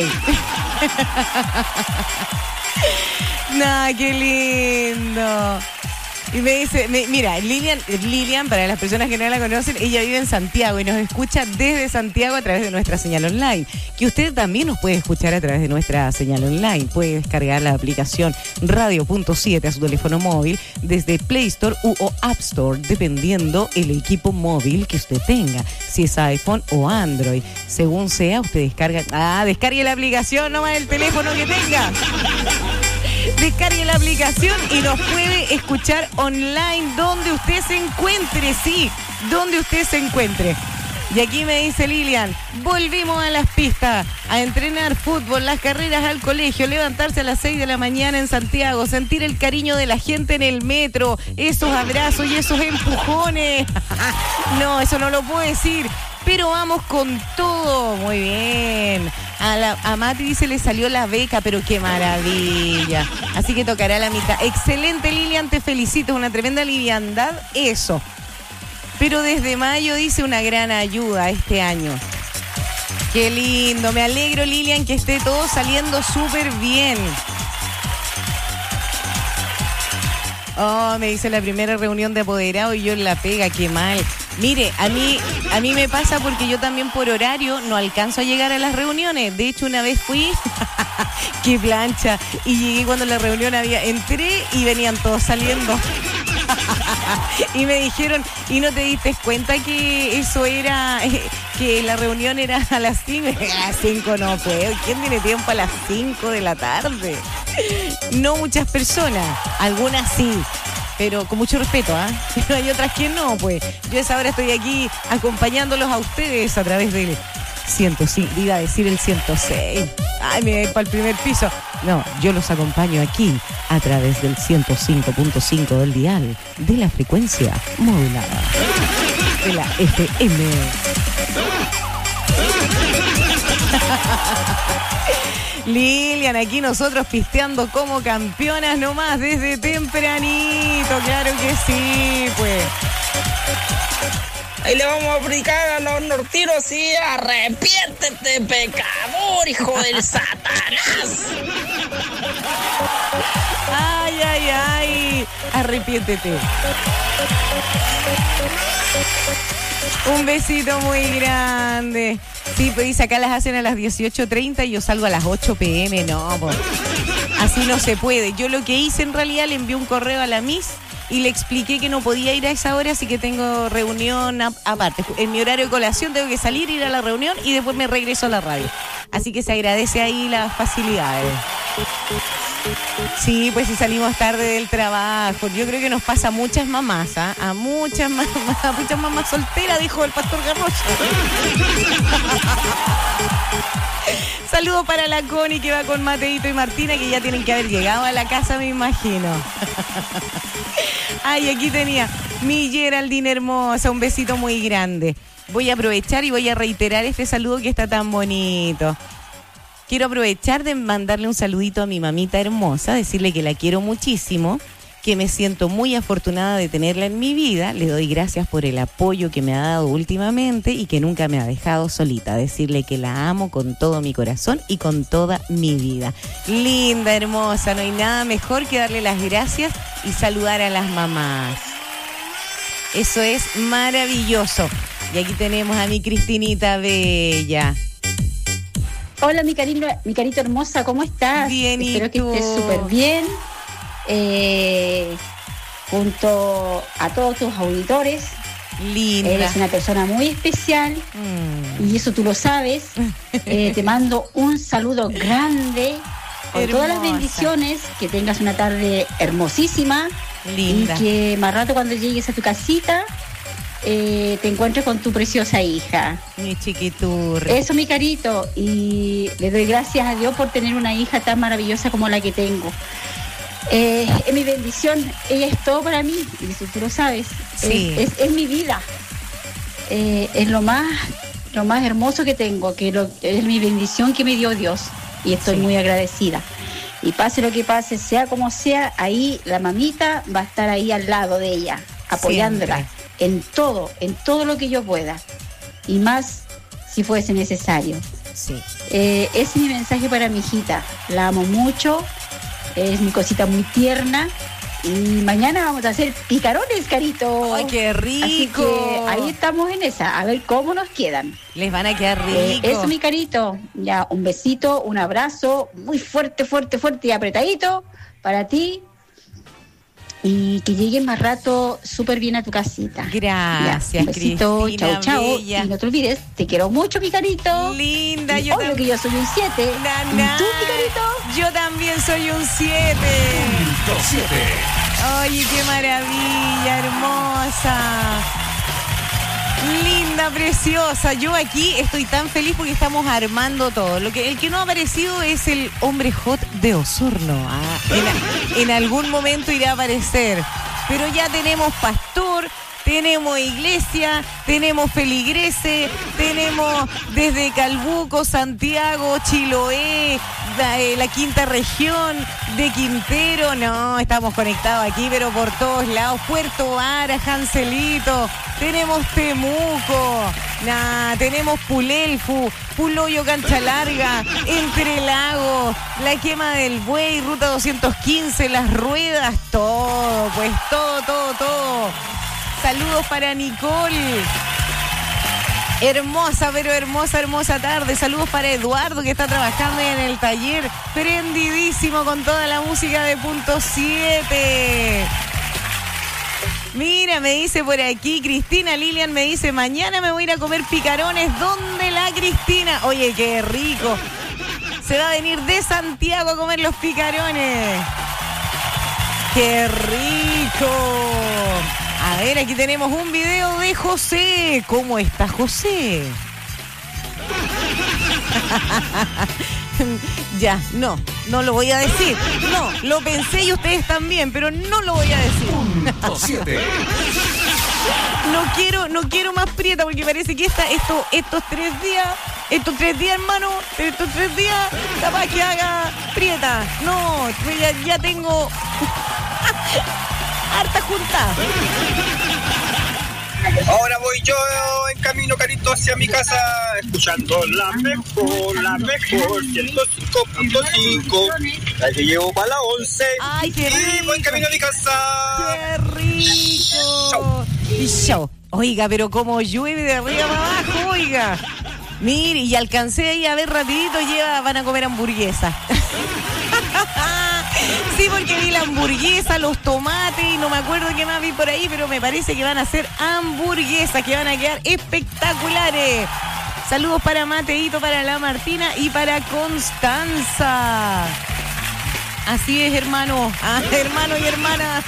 ¡No, qué lindo! Y me dice, mira, Lilian, para las personas que no la conocen, ella vive en Santiago y nos escucha desde Santiago a través de nuestra señal online. Que usted también nos puede escuchar a través de nuestra señal online. Puede descargar la aplicación Radio.7 a su teléfono móvil desde Play Store o App Store, dependiendo el equipo móvil que usted tenga. Si es iPhone o Android. Según sea, usted descarga... descargue la aplicación nomás del teléfono que tenga. Descargue la aplicación y nos puede escuchar online donde usted se encuentre, sí, donde usted se encuentre. Y aquí me dice Lilian, volvimos a las pistas, a entrenar fútbol, las carreras al colegio, levantarse a las 6 de la mañana en Santiago, sentir el cariño de la gente en el metro, esos abrazos y esos empujones. No, eso no lo puedo decir. Pero vamos con todo. Muy bien. A Mati dice le salió la beca, pero qué maravilla. Así que tocará la mitad. Excelente, Lilian, te felicito. Una tremenda liviandad, eso. Pero desde mayo dice una gran ayuda este año. Qué lindo. Me alegro, Lilian, que esté todo saliendo súper bien. Oh, me dice la primera reunión de apoderado y yo en la pega, qué mal. Mire, a mí me pasa porque yo también por horario no alcanzo a llegar a las reuniones. De hecho, una vez fui, qué plancha, y llegué cuando la reunión entré y venían todos saliendo. Y me dijeron, ¿y no te diste cuenta que eso era, que la reunión era a las 5? A las 5 no puedo. ¿Quién tiene tiempo a las 5 de la tarde? No muchas personas, algunas sí. Pero con mucho respeto, Pero hay otras que no, pues. Yo a esa hora estoy aquí acompañándolos a ustedes a través del 105, iba a decir el 106. Ay, me voy para el primer piso. No, yo los acompaño aquí a través del 105.5 del dial de la frecuencia modulada de la FM. Lilian, aquí nosotros pisteando como campeonas nomás desde tempranito, claro que sí, pues. Ahí le vamos a predicar a los nortinos, sí, arrepiéntete, pecador, hijo del Satanás. Ay, ay, ay, arrepiéntete. Un besito muy grande. Sí, pues dice, acá las hacen a las 18:30 y yo salgo a las 8 p.m. No, pues, así no se puede. Yo lo que hice en realidad, le envié un correo a la Miss y le expliqué que no podía ir a esa hora, así que tengo reunión aparte. En mi horario de colación tengo que salir, ir a la reunión y después me regreso a la radio. Así que se agradece ahí las facilidades. Sí, pues si salimos tarde del trabajo. Yo creo que nos pasa a muchas mamás, ¿eh? A muchas mamás solteras, dijo el pastor Garrocha. Saludos para la Connie que va con Mateito y Martina, que ya tienen que haber llegado a la casa, me imagino. Ay, aquí tenía mi Geraldine hermosa, un besito muy grande. Voy a aprovechar y voy a reiterar este saludo que está tan bonito. Quiero aprovechar de mandarle un saludito a mi mamita hermosa, decirle que la quiero muchísimo, que me siento muy afortunada de tenerla en mi vida. Le doy gracias por el apoyo que me ha dado últimamente y que nunca me ha dejado solita. Decirle que la amo con todo mi corazón y con toda mi vida. Linda, hermosa, no hay nada mejor que darle las gracias y saludar a las mamás. Eso es maravilloso. Y aquí tenemos a mi Cristinita bella. Hola, mi carito hermosa, ¿cómo estás? Bien, ¿y espero tú? Que estés súper bien. Junto a todos tus auditores. Linda. Eres una persona muy especial y eso tú lo sabes. Te mando un saludo grande con Hermosa. todas las bendiciones. Que tengas una tarde hermosísima. Linda. Y que más rato cuando llegues a tu casita te encuentres con tu preciosa hija. Mi chiquiturri. Eso, mi carito. Y le doy gracias a Dios por tener una hija tan maravillosa como la que tengo. Es mi bendición. Ella es todo para mí. Y eso tú lo sabes. Sí. Es mi vida. Es lo más hermoso que tengo. Es mi bendición que me dio Dios. Y estoy muy agradecida. Y pase lo que pase, sea como sea, ahí la mamita va a estar ahí al lado de ella, apoyándola. Siempre. En todo lo que yo pueda. Y más si fuese necesario. Sí. Ese es mi mensaje para mi hijita. La amo mucho. Es mi cosita muy tierna. Y mañana vamos a hacer picarones, carito. ¡Ay, qué rico! Así que ahí estamos en esa. A ver cómo nos quedan. Les van a quedar ricos. Eso, mi carito. Ya, un besito, un abrazo muy fuerte, fuerte, fuerte y apretadito para ti. Y que lleguen más rato súper bien a tu casita. Gracias, ya, un besito, Cristina, chao, chao. bella. Y no te olvides, te quiero mucho, mi carito. Linda, y yo obvio que yo soy un 7. ¿Y tú, mi carito? Yo también soy un 7. Oye, qué maravilla, hermosa. Linda, preciosa. Yo aquí estoy tan feliz porque estamos armando todo. El que no ha aparecido es el hombre hot de Osorno. En algún momento irá a aparecer. Pero ya tenemos pastor, tenemos iglesia, tenemos feligrese, tenemos desde Calbuco, Santiago, Chiloé, la quinta región de Quintero. No, estamos conectados aquí, pero por todos lados. Puerto Vara, Jancelito, tenemos Temuco, tenemos Pulelfu, Puloyo, Cancha Larga, Entre Lagos, La Quema del Buey, Ruta 215, Las Ruedas, todo, pues todo. Saludos para Nicole. Hermosa, pero hermosa tarde. Saludos para Eduardo, que está trabajando en el taller. Prendidísimo con toda la música de Punto 7. Mira, me dice por aquí Cristina Lilian, me dice, mañana me voy a ir a comer picarones. ¿Dónde la Cristina? Oye, qué rico. Se va a venir de Santiago a comer los picarones. ¡Qué rico! A ver, aquí tenemos un video de José. ¿Cómo está José? Ya, no lo voy a decir. No, lo pensé y ustedes también, pero no lo voy a decir. No quiero más prieta porque parece que estos 3 días, hermano, estos 3 días, capaz que haga prieta. No, ya tengo harta juntada. Ahora voy yo en camino, carito, hacia mi casa, escuchando la mejor 105.5, la que llevo para la 11. ¡Ay, qué rico! Y voy en camino a mi casa. ¡Qué rico! Y show. Oiga, pero como llueve de arriba para abajo, oiga. Mire, y alcancé ahí a ver rapidito, van a comer hamburguesa. Sí, porque vi la hamburguesa, los tomates y no me acuerdo qué más vi por ahí, pero me parece que van a hacer hamburguesas que van a quedar espectaculares. Saludos para Mateito, para la Martina y para Constanza. Así es, hermano. Hermano y hermana.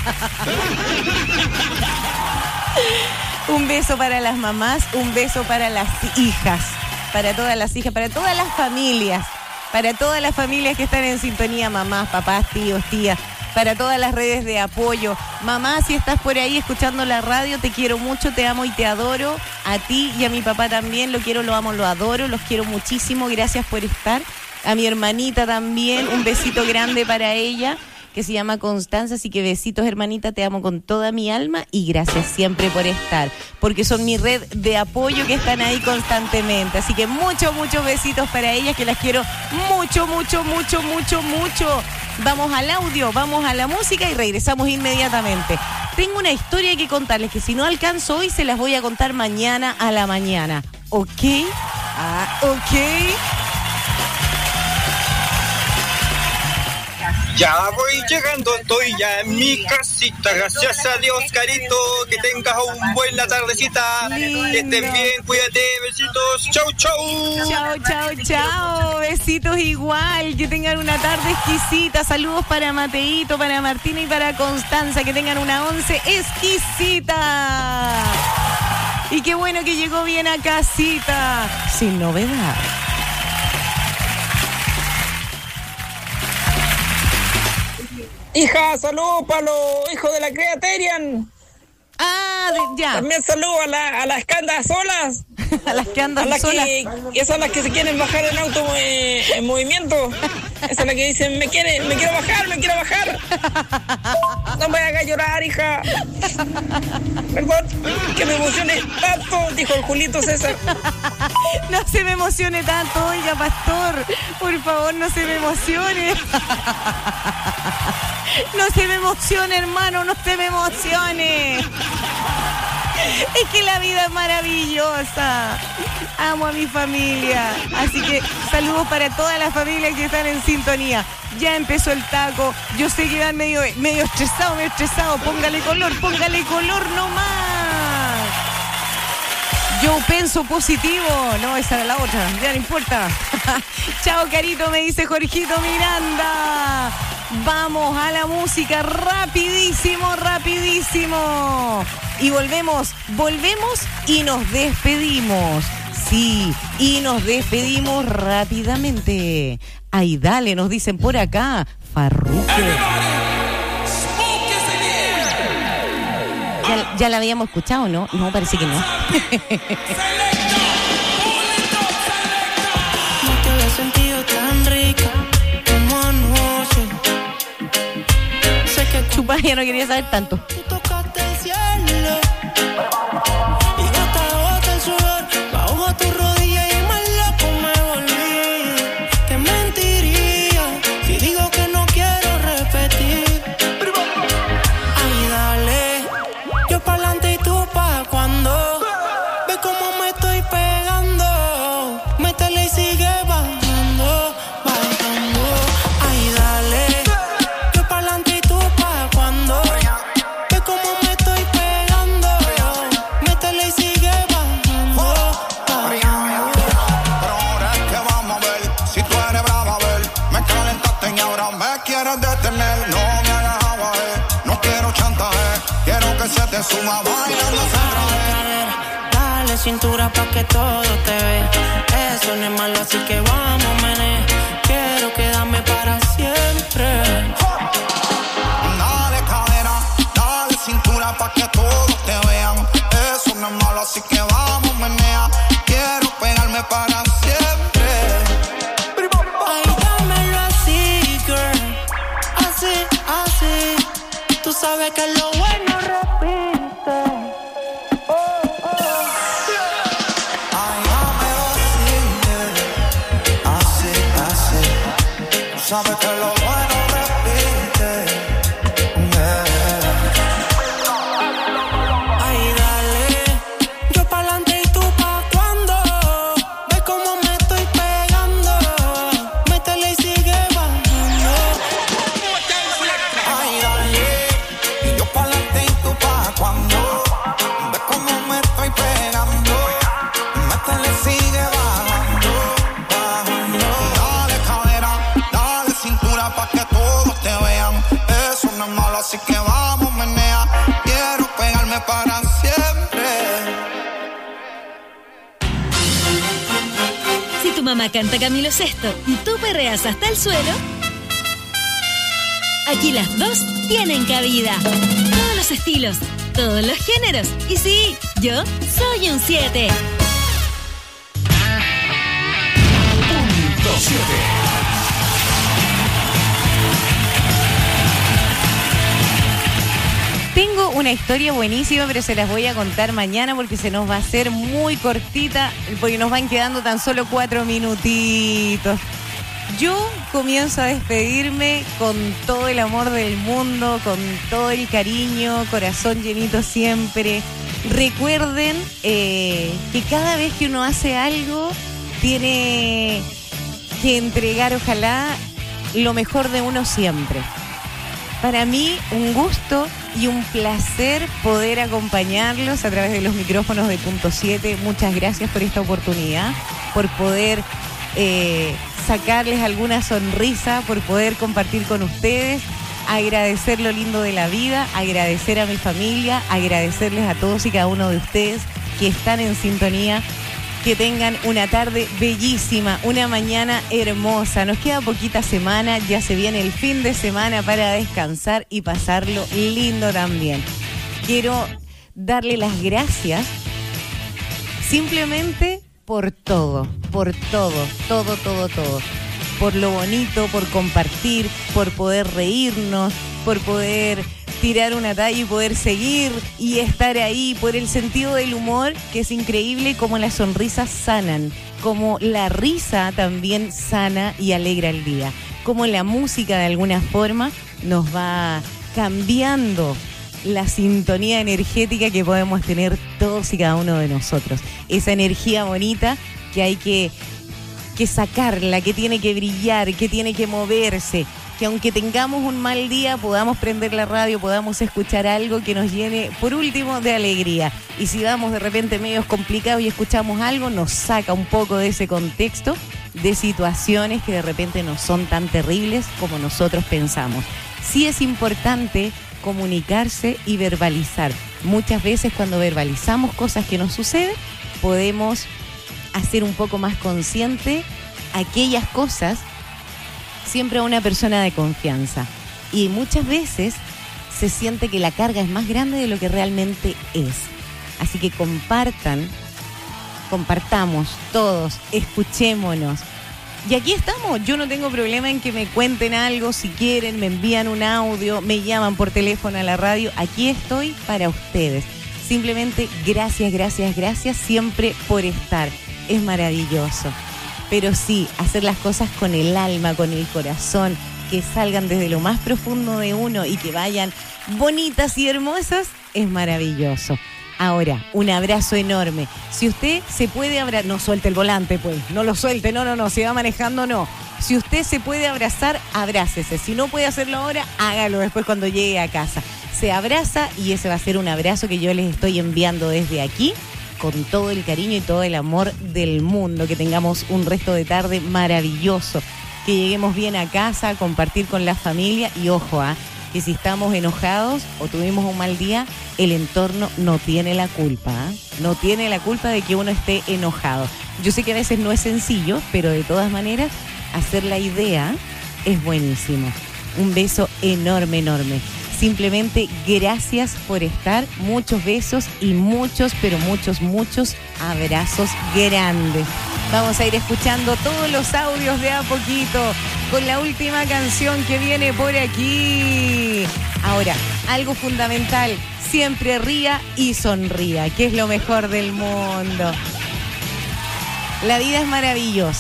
Un beso para las mamás, un beso para las hijas, para todas las hijas, para todas las familias. Para todas las familias que están en sintonía, mamás, papás, tíos, tías, para todas las redes de apoyo. Mamá, si estás por ahí escuchando la radio, te quiero mucho, te amo y te adoro. A ti y a mi papá también, lo quiero, lo amo, lo adoro, los quiero muchísimo, gracias por estar. A mi hermanita también, un besito grande para ella, que se llama Constanza, así que besitos, hermanita, te amo con toda mi alma y gracias siempre por estar, porque son mi red de apoyo que están ahí constantemente, así que muchos besitos para ellas, que las quiero mucho. Vamos al audio, vamos a la música y regresamos inmediatamente. Tengo una historia que contarles, que si no alcanzo hoy, se las voy a contar mañana a la mañana, ¿ok? Ok. Ya voy llegando, estoy ya en mi casita. Gracias a Dios, carito. Que tengas un buen la tardecita. Que estén bien, cuídate. Besitos. Chau. Chau. Besitos igual. Que tengan una tarde exquisita. Saludos para Mateito, para Martina y para Constanza. Que tengan una 11 exquisita. Y qué bueno que llegó bien a casita. Sin novedad. Hija, saludos para los hijos de la Createrian. Ya. También saludos a las que andan solas. A las que andan solas. Esas son las que se quieren bajar en auto en movimiento. Esas son las que dicen, me quiero bajar. No me hagas llorar, hija. Perdón, que me emocione tanto, dijo el Julito César. No se me emocione tanto, oiga, pastor. Por favor, no se me emocione. No se me emocione, hermano, no se me emocione. Es que la vida es maravillosa. Amo a mi familia. Así que saludos para todas las familias que están en sintonía. Ya empezó el taco. Yo sé que van medio estresado. Póngale color nomás. Yo pienso positivo. No, esa era la otra. Ya no importa. Chao, carito, me dice Jorgito Miranda. Vamos a la música rapidísimo. Y volvemos y nos despedimos. Sí, y nos despedimos rápidamente. Ay, dale, nos dicen por acá, Farruko. Ya la habíamos escuchado, ¿no? No, parece que no. No te había sentido tan rica como anoche. Sé que Chupa, ya no quería saber tanto. tocaste el cielo y gota a gota el sudor bajo tu rodilla y más loco me volví. Te mentiría si digo que no quiero repetir. Ay, dale, yo pa'lante y tú pa' cuando. Ve cómo me estoy pegando. Métele y sigue bajando. Ay, dale, yo pa'lante y tú pa' cuando. Ve cómo me estoy pegando. Métele y sigue bajando. Pero ahora es que vamos a ver si tú eres brava, a ver. Me calentaste y ahora me quieres detener. No me hagas agua, no quiero chantaje. Quiero que se te suba bailando sin traje. Dale cintura pa' que todo te ve. Eso no es malo, así que vamos, mené. Quiero quedarme para siempre. Dale cadera, dale cintura pa' que todos te vean. Eso no es malo, así que vamos, menea. Quiero pegarme para siempre. Ay, dámelo así, girl. Así. Tú sabes que lo bueno repite. sabes que lo bueno repite. Ay, dale, yo pa'lante y tú pa' cuando. Ves cómo me estoy pegando. Métele y sigue bajando. Ay, dale, y yo pa'lante y tú pa' cuando. Ves cómo me estoy pegando. Métele, sigue bajando, bajando. Dale cadera, dale cintura pa' que todos te vean. Eso no es malo, así que vamos, menea. Quiero pegarme para siempre. Si tu mamá canta Camilo Sesto y tú perreas hasta el suelo, aquí las dos tienen cabida. Todos los estilos, todos los géneros. Y sí, yo soy un 7. Punto 7. Tengo una historia buenísima, pero se las voy a contar mañana porque se nos va a hacer muy cortita, porque nos van quedando tan solo 4 minutitos. Yo comienzo a despedirme con todo el amor del mundo, con todo el cariño, corazón llenito siempre. Recuerden que cada vez que uno hace algo, tiene que entregar, ojalá, lo mejor de uno siempre. Para mí, un gusto y un placer poder acompañarlos a través de los micrófonos de Punto 7. Muchas gracias por esta oportunidad, por poder sacarles alguna sonrisa, por poder compartir con ustedes, agradecer lo lindo de la vida, agradecer a mi familia, agradecerles a todos y cada uno de ustedes que están en sintonía. Que tengan una tarde bellísima, una mañana hermosa. Nos queda poquita semana, ya se viene el fin de semana para descansar y pasarlo lindo también. Quiero darle las gracias simplemente por todo. Por lo bonito, por compartir, por poder reírnos, por poder tirar una talla y poder seguir y estar ahí, por el sentido del humor, que es increíble como las sonrisas sanan, como la risa también sana y alegra el día, como la música de alguna forma nos va cambiando la sintonía energética que podemos tener todos y cada uno de nosotros. Esa energía bonita que hay que sacarla, que tiene que brillar, que tiene que moverse, que aunque tengamos un mal día podamos prender la radio, podamos escuchar algo que nos llene, por último, de alegría. Y si vamos de repente medios complicados y escuchamos algo, nos saca un poco de ese contexto, de situaciones que de repente no son tan terribles como nosotros pensamos. Sí es importante comunicarse y verbalizar. Muchas veces cuando verbalizamos cosas que nos suceden, podemos hacer un poco más consciente aquellas cosas siempre a una persona de confianza. Y muchas veces se siente que la carga es más grande de lo que realmente es. Así que compartamos todos, escuchémonos. Y aquí estamos, yo no tengo problema en que me cuenten algo, si quieren, me envían un audio, me llaman por teléfono a la radio, aquí estoy para ustedes. Simplemente gracias siempre por estar, es maravilloso. Pero sí, hacer las cosas con el alma, con el corazón, que salgan desde lo más profundo de uno y que vayan bonitas y hermosas, es maravilloso. Ahora, un abrazo enorme. Si usted se puede abrazar, no suelte el volante, pues, no lo suelte, no, si va manejando, no. Si usted se puede abrazar, abrácese. Si no puede hacerlo ahora, hágalo después cuando llegue a casa. Se abraza y ese va a ser un abrazo que yo les estoy enviando desde aquí, con todo el cariño y todo el amor del mundo. Que tengamos un resto de tarde maravilloso. Que lleguemos bien a casa, a compartir con la familia. Y ojo, que si estamos enojados o tuvimos un mal día, el entorno no tiene la culpa. No tiene la culpa de que uno esté enojado. Yo sé que a veces no es sencillo, pero de todas maneras, hacer la idea es buenísimo. Un beso enorme. Simplemente gracias por estar. Muchos besos y muchos abrazos grandes. Vamos a ir escuchando todos los audios de a poquito con la última canción que viene por aquí. Ahora, algo fundamental, siempre ría y sonría, que es lo mejor del mundo. La vida es maravillosa.